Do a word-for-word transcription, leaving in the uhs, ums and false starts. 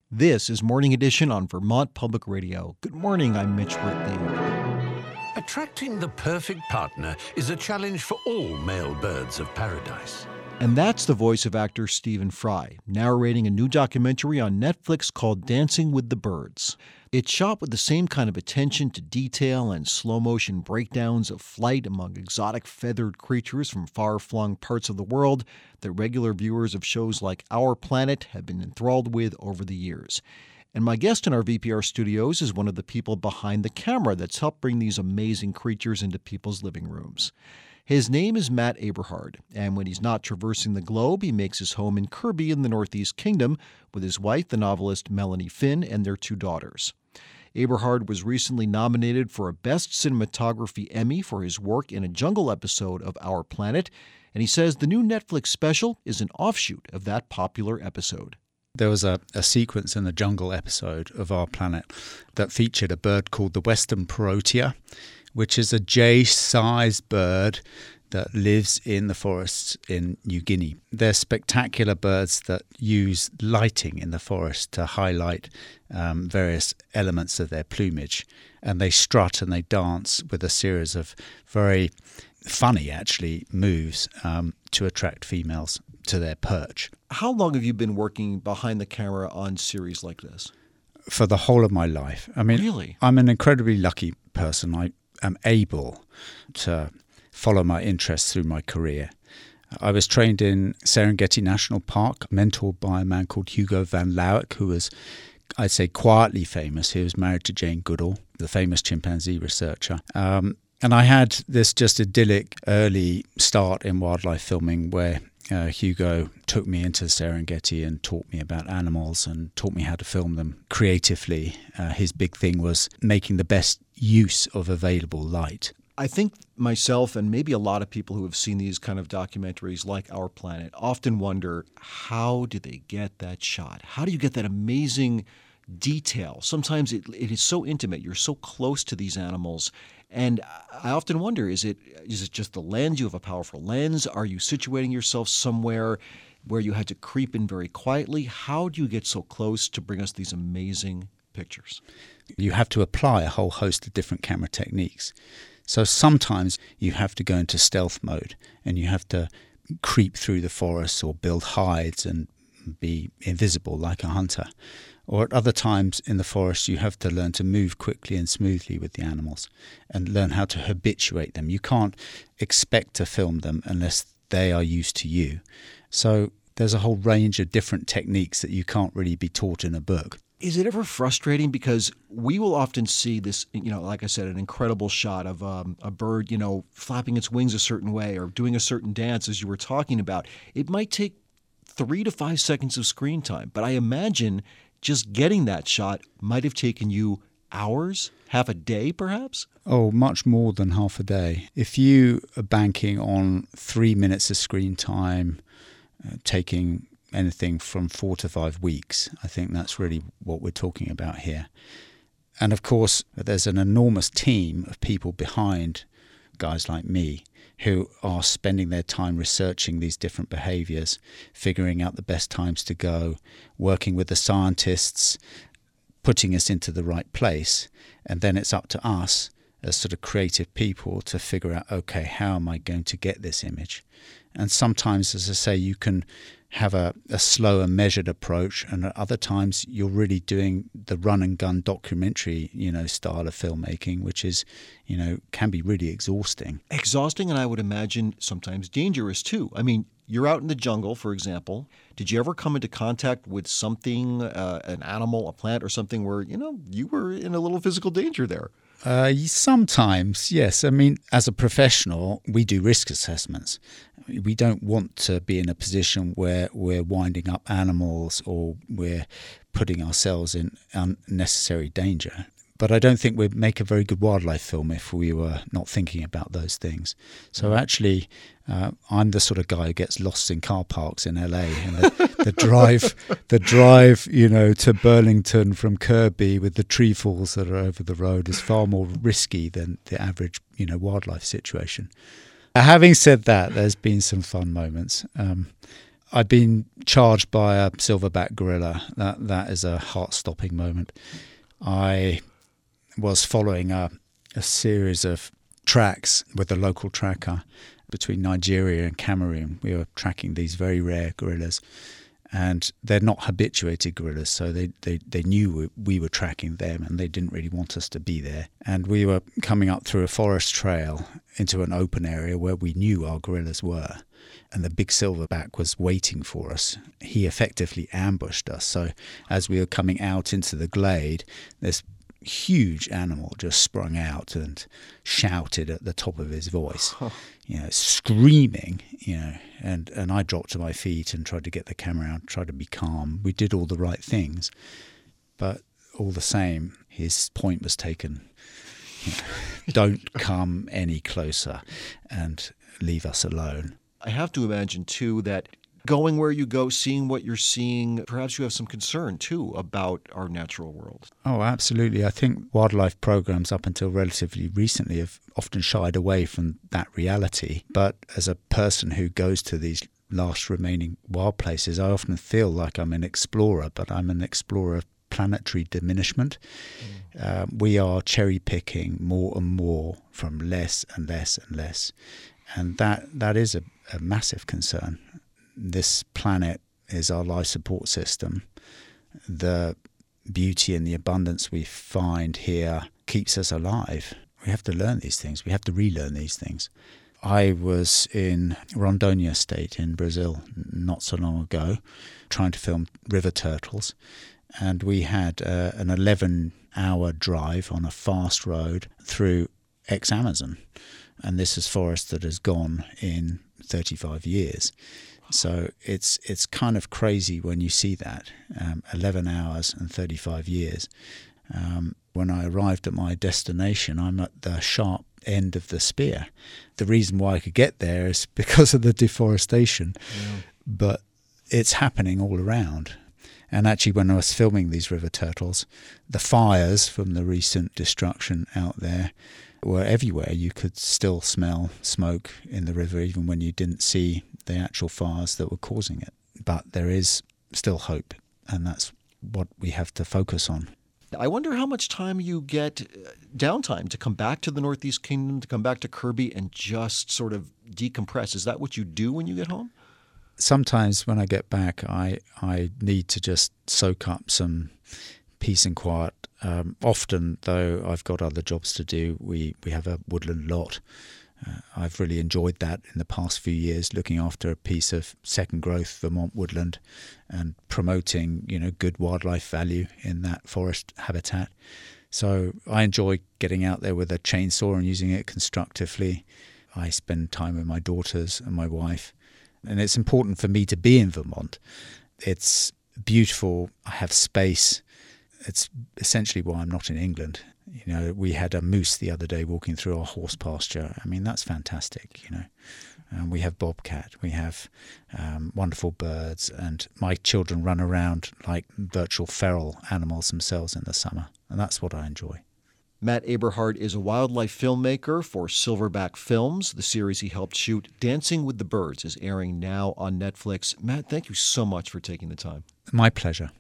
This is Morning Edition on Vermont Public Radio. Good morning, I'm Mitch Whitley. Attracting the perfect partner is a challenge for all male birds of paradise. And that's the voice of actor Stephen Fry, narrating a new documentary on Netflix called Dancing with the Birds. It's shot with the same kind of attention to detail and slow-motion breakdowns of flight among exotic feathered creatures from far-flung parts of the world that regular viewers of shows like Our Planet have been enthralled with over the years. And my guest in our V P R studios is one of the people behind the camera that's helped bring these amazing creatures into people's living rooms. His name is Matt Aberhard, and when he's not traversing the globe, he makes his home in Kirby in the Northeast Kingdom with his wife, the novelist Melanie Finn, and their two daughters. Aberhard was recently nominated for a Best Cinematography Emmy for his work in a jungle episode of Our Planet, and he says the new Netflix special is an offshoot of that popular episode. There was a, a sequence in the jungle episode of Our Planet that featured a bird called the Western Parotia, which is a jay-sized bird that lives in the forests in New Guinea. They're spectacular birds that use lighting in the forest to highlight um, various elements of their plumage. And they strut and they dance with a series of very funny, actually, moves um, to attract females to their perch. How long have you been working behind the camera on series like this? For the whole of my life. I mean, really? I'm an incredibly lucky person. I am able to follow my interests through my career. I was trained in Serengeti National Park, mentored by a man called Hugo van Lawick, who was, I'd say, quietly famous. He was married to Jane Goodall, the famous chimpanzee researcher. Um, and I had this just idyllic early start in wildlife filming where uh, Hugo took me into the Serengeti and taught me about animals and taught me how to film them creatively. Uh, his big thing was making the best use of available light. I think myself and maybe a lot of people who have seen these kind of documentaries like Our Planet often wonder, how do they get that shot? How do you get that amazing detail? Sometimes it, it is so intimate. You're so close to these animals. And I often wonder, is it is it just the lens? You have a powerful lens? Are you situating yourself somewhere where you had to creep in very quietly? How do you get so close to bring us these amazing pictures? You have to apply a whole host of different camera techniques. So sometimes you have to go into stealth mode and you have to creep through the forest or build hides and be invisible like a hunter. Or at other times in the forest, you have to learn to move quickly and smoothly with the animals and learn how to habituate them. You can't expect to film them unless they are used to you. So there's a whole range of different techniques that you can't really be taught in a book. Is it ever frustrating? Because we will often see this, you know, like I said, an incredible shot of um, a bird, you know, flapping its wings a certain way or doing a certain dance, as you were talking about. It might take three to five seconds of screen time, but I imagine just getting that shot might have taken you hours, half a day perhaps? Oh, much more than half a day. If you are banking on three minutes of screen time, uh, taking anything from four to five weeks. I think that's really what we're talking about here. And of course, there's an enormous team of people behind guys like me who are spending their time researching these different behaviors, figuring out the best times to go, working with the scientists, putting us into the right place. And then it's up to us as sort of creative people to figure out, okay, how am I going to get this image? And sometimes, as I say, you can have a, a slow and measured approach, and at other times you're really doing the run and gun documentary, you know, style of filmmaking, which is, you know, can be really exhausting. Exhausting, and I would imagine sometimes dangerous too. I mean, you're out in the jungle, for example. Did you ever come into contact with something, uh, an animal, a plant, or something where, you know, you were in a little physical danger there? Uh, sometimes, yes. I mean, as a professional, we do risk assessments. We don't want to be in a position where we're winding up animals or we're putting ourselves in unnecessary danger. But I don't think we'd make a very good wildlife film if we were not thinking about those things. So actually, uh, I'm the sort of guy who gets lost in car parks in L A, and the, the drive, the drive, you know, to Burlington from Kirby with the tree falls that are over the road is far more risky than the average, you know, wildlife situation. Uh, having said that, there's been some fun moments. Um, I've been charged by a silverback gorilla. That that is a heart-stopping moment. I was following a, a series of tracks with a local tracker between Nigeria and Cameroon. We were tracking these very rare gorillas, and they're not habituated gorillas, so they, they, they knew we, we were tracking them, and they didn't really want us to be there. And we were coming up through a forest trail into an open area where we knew our gorillas were, and the big silverback was waiting for us. He effectively ambushed us. So as we were coming out into the glade, this huge animal just sprung out and shouted at the top of his voice, huh. you know, screaming, you know, and, and I dropped to my feet and tried to get the camera out, tried to be calm. We did all the right things, but all the same, his point was taken. You know, don't come any closer and leave us alone. I have to imagine, too, that going where you go, seeing what you're seeing, perhaps you have some concern, too, about our natural world. Oh, absolutely. I think wildlife programs up until relatively recently have often shied away from that reality. But as a person who goes to these last remaining wild places, I often feel like I'm an explorer, but I'm an explorer of planetary diminishment. Mm. Uh, we are cherry-picking more and more from less and less and less. And that that is a, a massive concern. This planet is our life support system. The beauty and the abundance we find here keeps us alive. We have to learn these things. We have to relearn these things. I was in Rondônia State in Brazil not so long ago trying to film river turtles. And we had uh, an eleven-hour drive on a fast road through ex-Amazon. And this is forest that has gone in thirty-five years. So it's it's kind of crazy when you see that, um, eleven hours and thirty-five years. Um, when I arrived at my destination, I'm at the sharp end of the spear. The reason why I could get there is because of the deforestation, yeah. But it's happening all around. And actually, when I was filming these river turtles, the fires from the recent destruction out there were everywhere. You could still smell smoke in the river even when you didn't see the actual fires that were causing it. But there is still hope, and that's what we have to focus on. I wonder how much time you get downtime to come back to the Northeast Kingdom, to come back to Kirby and just sort of decompress. Is that what you do when you get home? Sometimes when I get back, I, I need to just soak up some peace and quiet. Um, often, though, I've got other jobs to do. We we have a woodland lot. Uh, I've really enjoyed that in the past few years, looking after a piece of second growth Vermont woodland and promoting, you know, good wildlife value in that forest habitat. So I enjoy getting out there with a chainsaw and using it constructively. I spend time with my daughters and my wife. And it's important for me to be in Vermont. It's beautiful. I have space. It's essentially why I'm not in England. You know, we had a moose the other day walking through our horse pasture. I mean, that's fantastic, you know. Um, we have bobcat, we have um, wonderful birds, and my children run around like virtual feral animals themselves in the summer, and that's what I enjoy. Matt Aberhart is a wildlife filmmaker for Silverback Films. The series he helped shoot, Dancing with the Birds, is airing now on Netflix. Matt, thank you so much for taking the time. My pleasure.